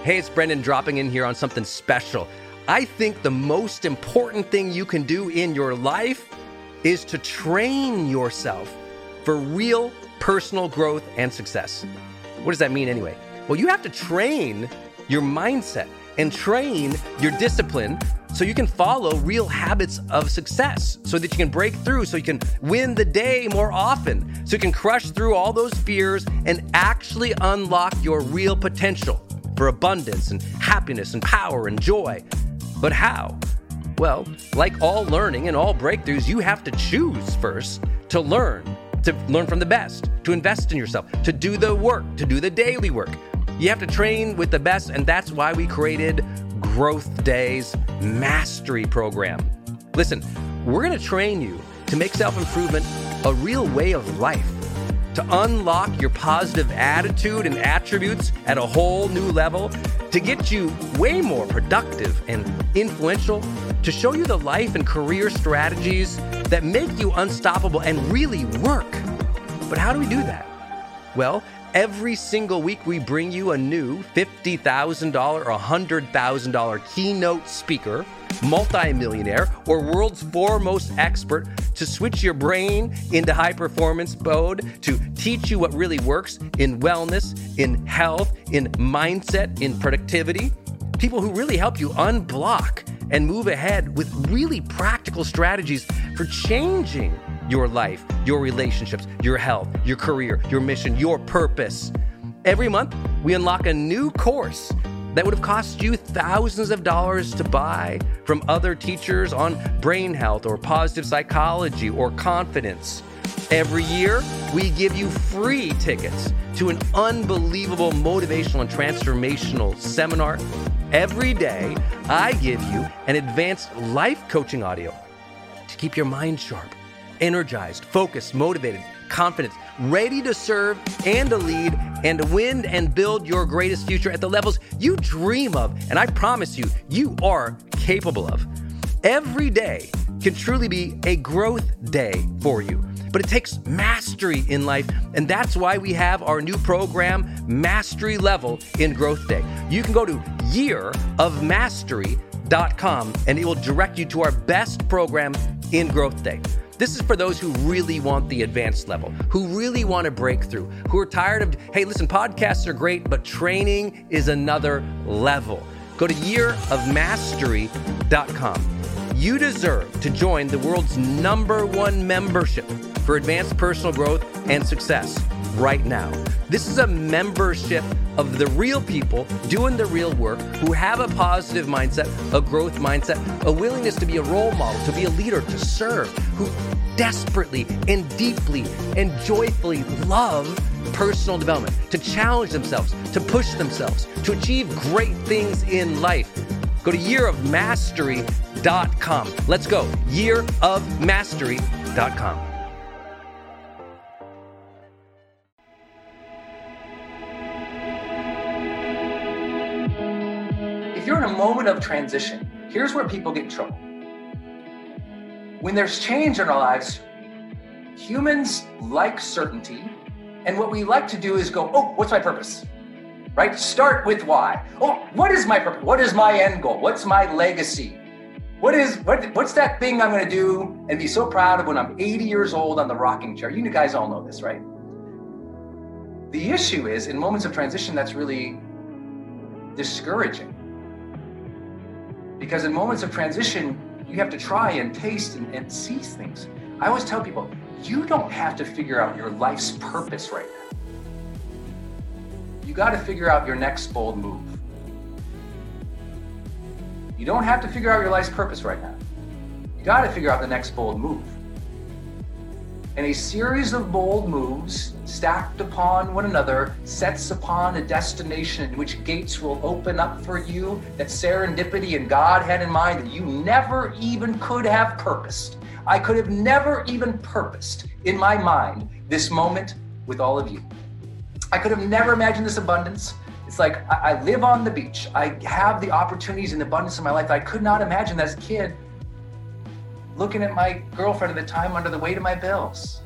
Hey, it's Brendan dropping in here on something special. I think the most important thing you can do in your life is to train yourself for real personal growth and success. What does that mean anyway? Well, you have to train your mindset and train your discipline so you can follow real habits of success, so that you can break through, so you can win the day more often, so you can crush through all those fears and actually unlock your real potential for abundance and happiness and power and joy. But how? Well, like all learning and all breakthroughs, you have to choose first to learn from the best, to invest in yourself, to do the work, to do the daily work. You have to train with the best, and that's why we created Growth Day's Mastery Program. Listen, we're going to train you to make self-improvement a real way of life, to unlock your positive attitude and attributes at a whole new level, to get you way more productive and influential, to show you the life and career strategies that make you unstoppable and really work. But how do we do that? Well, every single week we bring you a new $50,000 or $100,000 keynote speaker, multimillionaire, or world's foremost expert to switch your brain into high performance mode, to teach you what really works in wellness, in health, in mindset, in productivity. People who really help you unblock and move ahead with really practical strategies for changing your life, your relationships, your health, your career, your mission, your purpose. Every month, we unlock a new course that would have cost you thousands of dollars to buy from other teachers on brain health or positive psychology or confidence. Every year, we give you free tickets to an unbelievable motivational and transformational seminar. Every day, I give you an advanced life coaching audio to keep your mind sharp, energized, focused, motivated, confident, ready to serve and to lead and to win and build your greatest future at the levels you dream of. And I promise you, you are capable of. Every day can truly be a growth day for you. But it takes mastery in life, and that's why we have our new program, Mastery Level in Growth Day. You can go to yearofmastery.com, and it will direct you to our best program in Growth Day. This is for those who really want the advanced level, who really want to break through, who are tired of, hey, listen, podcasts are great, but training is another level. Go to yearofmastery.com. You deserve to join the world's #1 membership for advanced personal growth and success right now. This is a membership of the real people doing the real work, who have a positive mindset, a growth mindset, a willingness to be a role model, to be a leader, to serve, who desperately and deeply and joyfully love personal development, to challenge themselves, to push themselves, to achieve great things in life. Go to yearofmastery.com. Let's go. yearofmastery.com. If you're in a moment of transition, here's where people get in trouble. When there's change in our lives, humans like certainty, and what we like to do is go, oh, what's my purpose? Right? Start with why. Oh, what is my purpose? What is my end goal? What's my legacy? What's that thing I'm going to do and be so proud of when I'm 80 years old on the rocking chair? You guys all know this, right? The issue is, in moments of transition, that's really discouraging. Because in moments of transition, you have to try and taste and seize things. I always tell people, you don't have to figure out your life's purpose right now. You got to figure out your next bold move. You don't have to figure out your life's purpose right now. You got to figure out the next bold move. And a series of bold moves stacked upon one another sets upon a destination in which gates will open up for you that serendipity and God had in mind that you never even could have purposed. I could have never even purposed in my mind this moment with all of you. I could have never imagined this abundance. It's like I live on the beach. I have the opportunities and abundance in my life that I could not imagine as a kid, looking at my girlfriend at the time under the weight of my bills.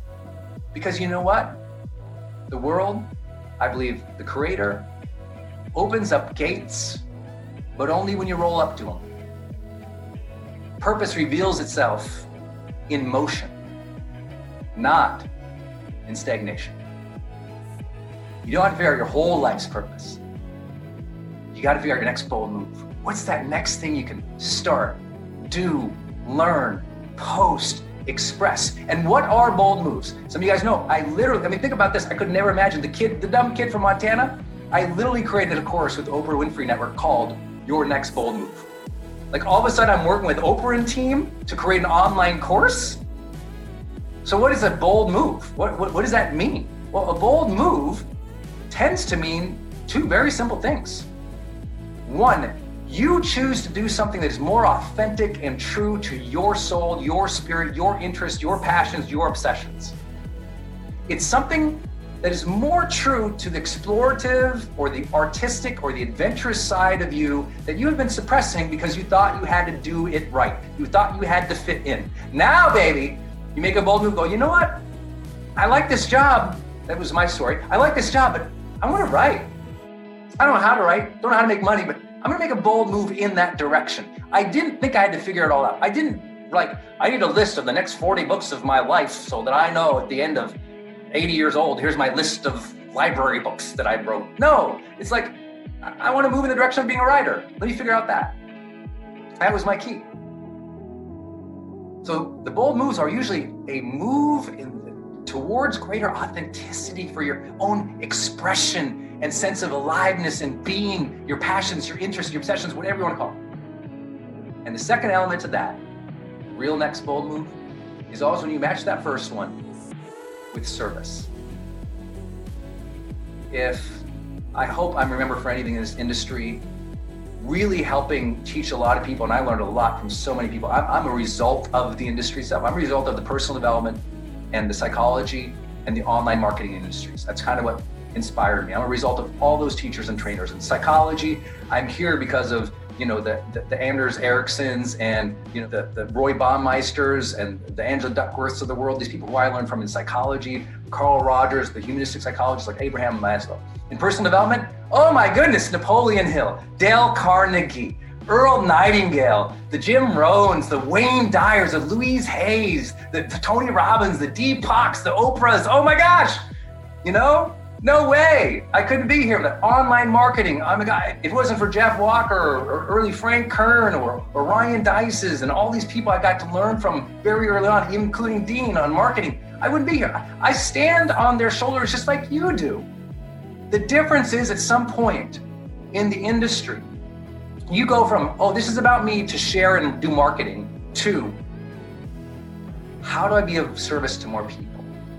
Because you know what? The world, I believe the Creator, opens up gates, but only when you roll up to them. Purpose reveals itself in motion, not in stagnation. You don't have to figure out your whole life's purpose. You got to figure out your next bold move. What's that next thing you can start, do, learn, post, express? And what are bold moves? Some of you guys know, think about this. I could never imagine the dumb kid from Montana. I literally created a course with Oprah Winfrey Network called Your Next Bold Move. Like all of a sudden I'm working with Oprah and team to create an online course. So what is a bold move? What does that mean? Well, a bold move tends to mean two very simple things. One, you choose to do something that is more authentic and true to your soul, your spirit, your interests, your passions, your obsessions. It's something that is more true to the explorative or the artistic or the adventurous side of you that you have been suppressing because you thought you had to do it right. You thought you had to fit in. Now, baby, you make a bold move, go, you know what? I like this job. That was my story. I like this job, but I want to write. I don't know how to write, don't know how to make money, but I'm gonna make a bold move in that direction. I didn't think I had to figure it all out. I need a list of the next 40 books of my life so that I know at the end of 80 years old, here's my list of library books that I wrote. No, it's like, I want to move in the direction of being a writer. Let me figure out that. That was my key. So the bold moves are usually a move towards greater authenticity for your own expression and sense of aliveness and being, your passions, your interests, your obsessions, whatever you want to call it. And the second element to that, real next bold move, is always when you match that first one with service. I hope I'm remembered for anything in this industry, really helping teach a lot of people, and I learned a lot from so many people. I'm a result of the industry stuff. I'm a result of the personal development and the psychology and the online marketing industries. That's kind of what inspired me. I'm a result of all those teachers and trainers. In psychology, I'm here because of the Anders Ericssons and the Roy Baummeisters and the Angela Duckworths of the world. These people who I learned from in psychology, Carl Rogers, the humanistic psychologists like Abraham Maslow. In personal development, oh my goodness, Napoleon Hill, Dale Carnegie, Earl Nightingale, the Jim Rohns, the Wayne Dyers, the Louise Hayes, the Tony Robbins, the Deepoks, the Oprahs. Oh my gosh, no way. I couldn't be here. The online marketing. Oh my God, if it wasn't for Jeff Walker or early Frank Kern or Ryan Dices and all these people I got to learn from very early on, even including Dean on marketing, I wouldn't be here. I stand on their shoulders just like you do. The difference is at some point in the industry, you go from, this is about me to share and do marketing to how do I be of service to more people?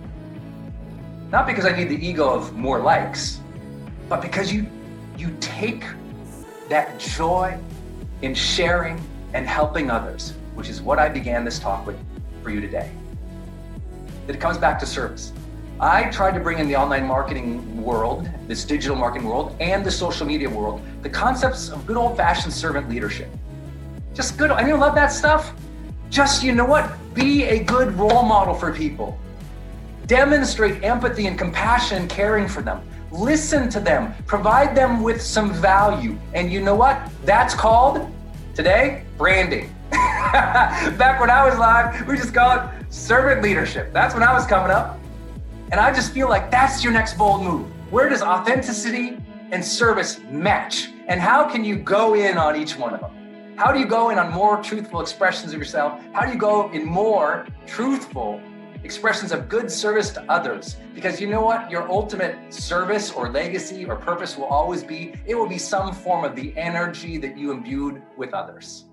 Not because I need the ego of more likes, but because you take that joy in sharing and helping others, which is what I began this talk with for you today. That it comes back to service. I tried to bring in the online marketing world, this digital marketing world, and the social media world, the concepts of good old-fashioned servant leadership. Just good, I love that stuff. Just, be a good role model for people. Demonstrate empathy and compassion, caring for them. Listen to them, provide them with some value. And you know what? That's called, today, branding. Back when I was live, we just called it servant leadership. That's when I was coming up. And I just feel like that's your next bold move. Where does authenticity and service match? And how can you go in on each one of them? How do you go in on more truthful expressions of yourself? How do you go in more truthful expressions of good service to others? Because you know what? Your ultimate service or legacy or purpose will always be, it will be some form of the energy that you imbued with others.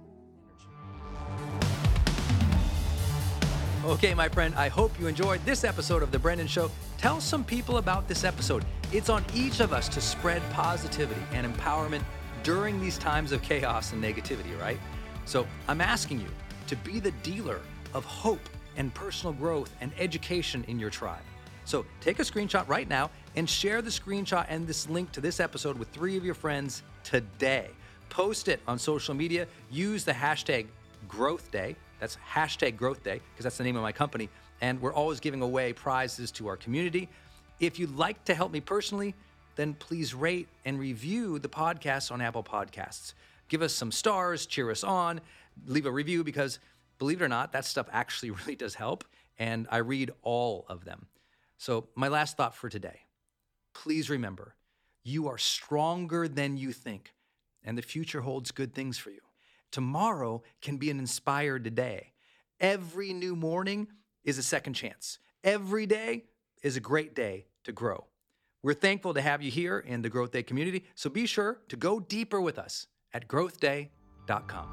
Okay, my friend, I hope you enjoyed this episode of The Brendon Show. Tell some people about this episode. It's on each of us to spread positivity and empowerment during these times of chaos and negativity, right? So I'm asking you to be the dealer of hope and personal growth and education in your tribe. So take a screenshot right now and share the screenshot and this link to this episode with 3 of your friends today. Post it on social media. Use the hashtag Growth Day. That's hashtag Growth Day, because that's the name of my company. And we're always giving away prizes to our community. If you'd like to help me personally, then please rate and review the podcast on Apple Podcasts. Give us some stars, cheer us on, leave a review, because believe it or not, that stuff actually really does help, and I read all of them. So my last thought for today, please remember, you are stronger than you think, and the future holds good things for you. Tomorrow can be an inspired day. Every new morning is a second chance. Every day is a great day to grow. We're thankful to have you here in the Growth Day community, so be sure to go deeper with us at growthday.com.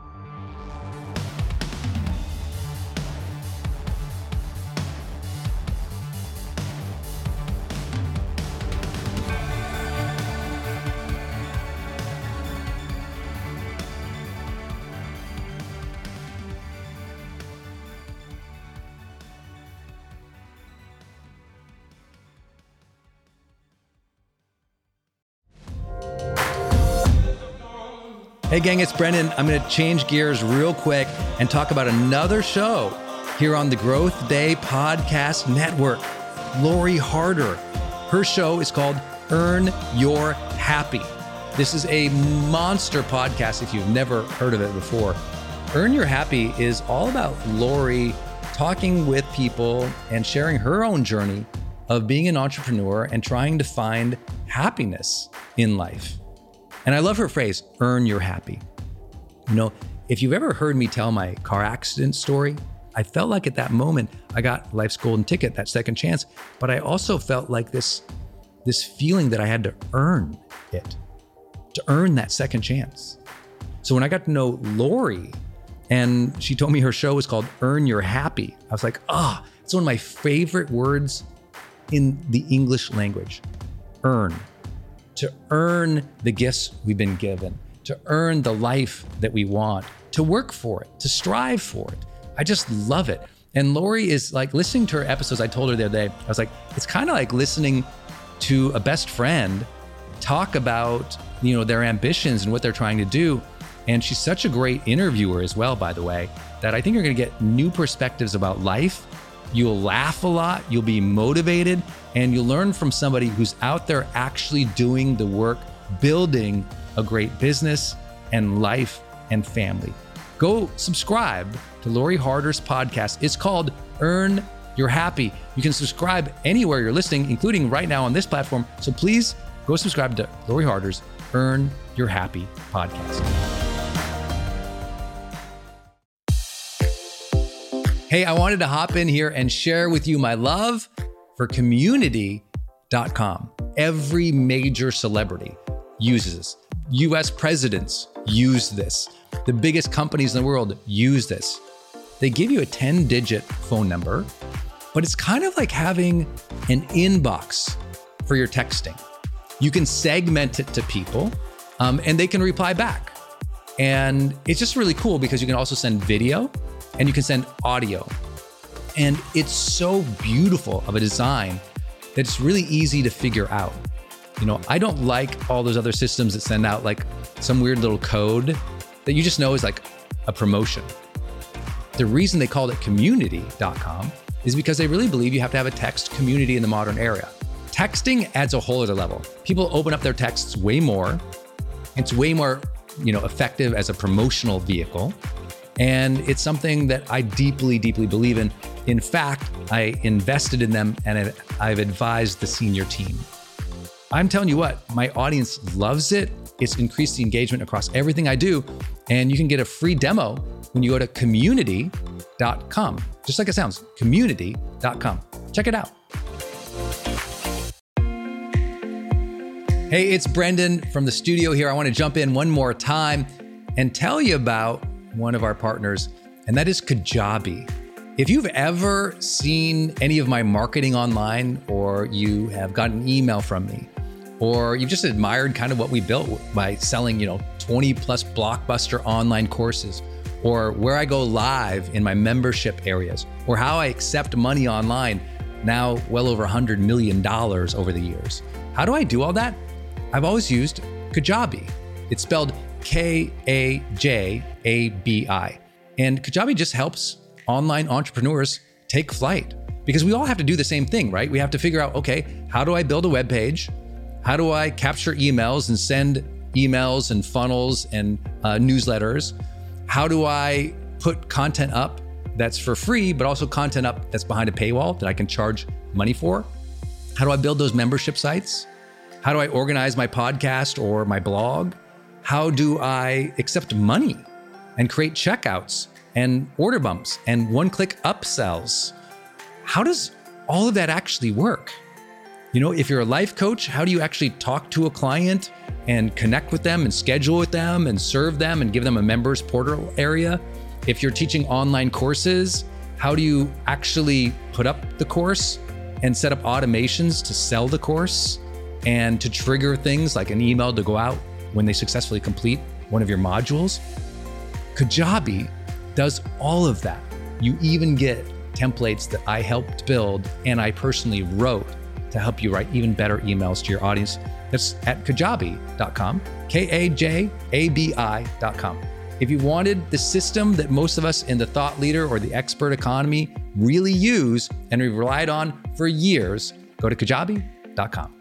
Hey gang, it's Brendan. I'm going to change gears real quick and talk about another show here on the Growth Day Podcast Network. Lori Harder. Her show is called Earn Your Happy. This is a monster podcast if you've never heard of it before. Earn Your Happy is all about Lori talking with people and sharing her own journey of being an entrepreneur and trying to find happiness in life. And I love her phrase, earn your happy. You know, if you've ever heard me tell my car accident story, I felt like at that moment, I got life's golden ticket, that second chance, but I also felt like this feeling that I had to earn it, to earn that second chance. So when I got to know Lori and she told me her show was called Earn Your Happy, I was like, it's one of my favorite words in the English language, earn. To earn the gifts we've been given, to earn the life that we want, to work for it, to strive for it. I just love it. And Lori is like, listening to her episodes, I told her the other day, I was like, it's kind of like listening to a best friend talk about, you know, their ambitions and what they're trying to do. And she's such a great interviewer as well, by the way, that I think you're going to get new perspectives about life. You'll laugh a lot, you'll be motivated, and you'll learn from somebody who's out there actually doing the work, building a great business and life and family. Go subscribe to Lori Harder's podcast. It's called Earn Your Happy. You can subscribe anywhere you're listening, including right now on this platform. So please go subscribe to Lori Harder's Earn Your Happy podcast. Hey, I wanted to hop in here and share with you my love for Community.com. Every major celebrity uses this. US presidents use this. The biggest companies in the world use this. They give you a 10-digit phone number, but it's kind of like having an inbox for your texting. You can segment it to people, and they can reply back. And it's just really cool because you can also send video and you can send audio. And it's so beautiful of a design that it's really easy to figure out. You know, I don't like all those other systems that send out like some weird little code that you just know is like a promotion. The reason they called it Community.com is because they really believe you have to have a text community in the modern era. Texting adds a whole other level. People open up their texts way more. It's way more, effective as a promotional vehicle. And it's something that I deeply, deeply believe in. In fact, I invested in them and I've advised the senior team. I'm telling you what, my audience loves it. It's increased the engagement across everything I do. And you can get a free demo when you go to community.com. Just like it sounds, community.com. Check it out. Hey, it's Brendan from the studio here. I want to jump in one more time and tell you about one of our partners, and that is Kajabi. If you've ever seen any of my marketing online, or you have gotten an email from me, or you've just admired kind of what we built by selling, 20 plus blockbuster online courses, or where I go live in my membership areas, or how I accept money online, now well over $100 million over the years. How do I do all that? I've always used Kajabi. It's spelled Kajabi. And Kajabi just helps online entrepreneurs take flight, because we all have to do the same thing, right? We have to figure out, okay, how do I build a web page? How do I capture emails and send emails and funnels and newsletters? How do I put content up that's for free, but also content up that's behind a paywall that I can charge money for? How do I build those membership sites? How do I organize my podcast or my blog? How do I accept money and create checkouts and order bumps and one-click upsells? How does all of that actually work? You know, if you're a life coach, how do you actually talk to a client and connect with them and schedule with them and serve them and give them a members portal area? If you're teaching online courses, how do you actually put up the course and set up automations to sell the course and to trigger things like an email to go out when they successfully complete one of your modules? Kajabi does all of that. You even get templates that I helped build and I personally wrote to help you write even better emails to your audience. That's at kajabi.com, Kajabi.com. If you wanted the system that most of us in the thought leader or the expert economy really use and we've relied on for years, go to kajabi.com.